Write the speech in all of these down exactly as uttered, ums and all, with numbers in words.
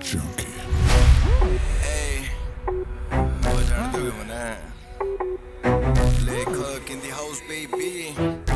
junkie. Hey, what y'all doing, man? Leg cook in the house, baby.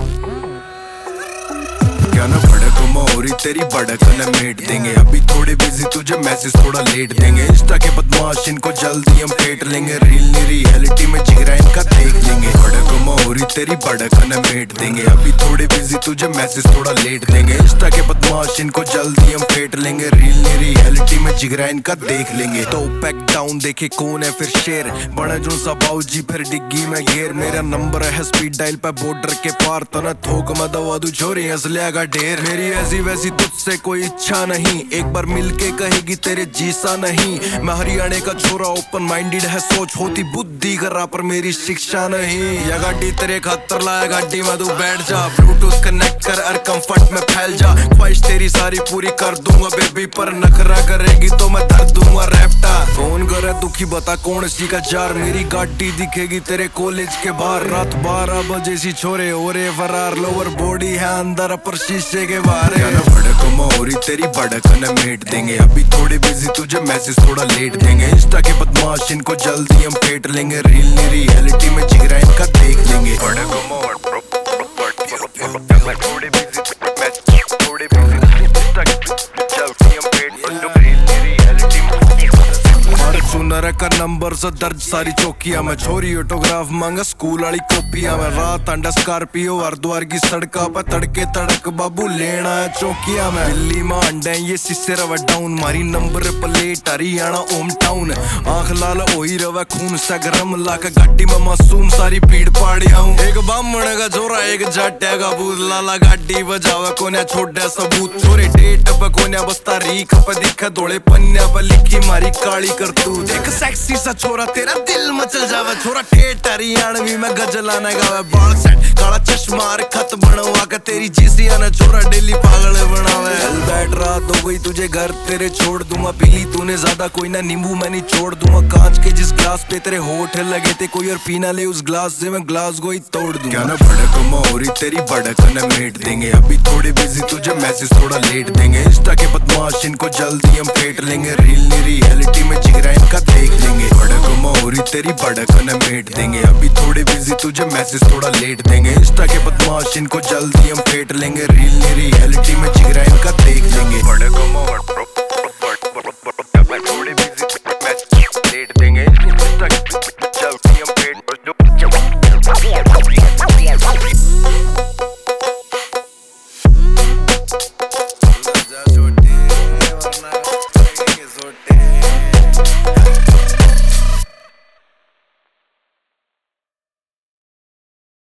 क्या ना भड़क मोरी तेरी भड़क न मेट देंगे। अभी थोड़े बिजी तुझे मैसेज थोड़ा लेट देंगे। इंस्टा के बदमाश इनको जल्दी हम फेट लेंगे। रील नहीं रियलिटी में जिगरा इनका देख लेंगे। भड़क मोरी तेरी भड़क न मेट देंगे। अभी थोड़े बिजी तुझे मैसेज थोड़ा लेट देंगे। इंस्टा के बदमाश इनको जल्दी हम फेट लेंगे। रील नहीं रियलिटी में जिगरा इनका देख लेंगे। तो पैक डाउन देखे कौन है फिर शेर बड़ा जो सा बाऊजी फिर डिग्गी में घेर। मेरा नंबर है स्पीड डायल पे बॉर्डर के पार तो न थोक मैं दवा दू छोरी हंसलिया का ढेर। मेरी ऐसी वैसी तुझसे कोई इच्छा नहीं। एक बार मिलके कहेगी तेरे जीसा नहीं। मैं हरियाणा का छोरा ओपन माइंडेड है सोच होती बुद्धि करा पर मेरी शिक्षा नहीं। या गाड़ी तेरे खातर लाया गाड़ी में तू बैठ जा। ब्लूटूथ कनेक्ट कर और कंफर्ट में फैल जा। ख्वाहिश तेरी सारी पूरी कर दूंगा बेबी पर नखरा करेगी तो मैं धर दूंगा रैप्टा। कौन करे दुखी बता कौन सी का जार। मेरी गाड़ी दिखेगी तेरे कॉलेज के बाहर। रात बारह बजे सी छोरे हो रे फरार। लोअर बॉडी है अंदर पर शीशे के बाहर। भड़क मोरी तेरी भड़क न मेट देंगे। अभी थोड़े बिजी तुझे मैसेज थोड़ा लेट देंगे। इंस्टा के बदमाश इनको जल्दी हम फेट लेंगे। रील नहीं रियलिटी में जिगरा इनका देख लेंगे। भड़क मोर थोड़े बिजी थोड़े बिजी इंस्टा के जल्दी हम फेट रील नहीं रियलिटी में सुनर का नंबर से दर्ज सारी चौकिया में। छोरी ऑटोग्राफ मांगा स्कूल वाली कॉपिया में। रात अंडा स्कॉर्पियो हरिद्वार की सड़का पर तड़के तड़क बाबू लेना है चौकिया में। दिल्ली में अंडे ये सिस्से रवा डाउन। मारी number plate Haryana home town. आंख लाल ओही रवा खून सा गरम लाका गाड़ी में मासूम सारी भीड़ पाड़िया हूँ। एक बामण का जोरा एक जाट्या का भूत लाला गाड़ी बजावा कोन्या छोटा सबूत। छोरे डेट पे कोन्या बस्ता रीख पे दिखा धोले पन्या पे लिखी मारी काली करतूत। एक सेक्सी सा छोरा तेरा दिल मचल जावे। छोरा ठेठ हरियाणवी में गजला न गावे। बाल सेट काला चश्मा और खत बनवा के तेरी जीसिया ने छोरा डेली पागल बनावे। चल बैठ रात हो गई तुझे घर तेरे छोड़ दूंगा। पीली तूने ज्यादा कोई ना नींबू मैं नहीं छोड़ दूंगा। कांच के जिस ग्लास पे तेरे होठ लगे थे कोई और पीना ले उस ग्लास से मैं ग्लास गोई तोड़ दूंगा। क्या ना भड़क मोरी तेरी भड़क न मेट देंगे। अभी थोड़े बिजी तुझे मैसेज थोड़ा लेट देंगे। इंस्टा के बदमाश इनको जल्दी हम फेट लेंगे। रील नहीं रियलिटी में जिगरा इनका देख लेंगे। भड़क मोरी तेरी भड़क न मेट देंगे। अभी थोड़े बिजी तुझे मैसेज थोड़ा लेट देंगे। इंस्टा के बदमाश इनको जल्दी हम फेट लेंगे। रील नहीं रियलिटी में जिगरा इनका देख लेंगे। भड़क मोर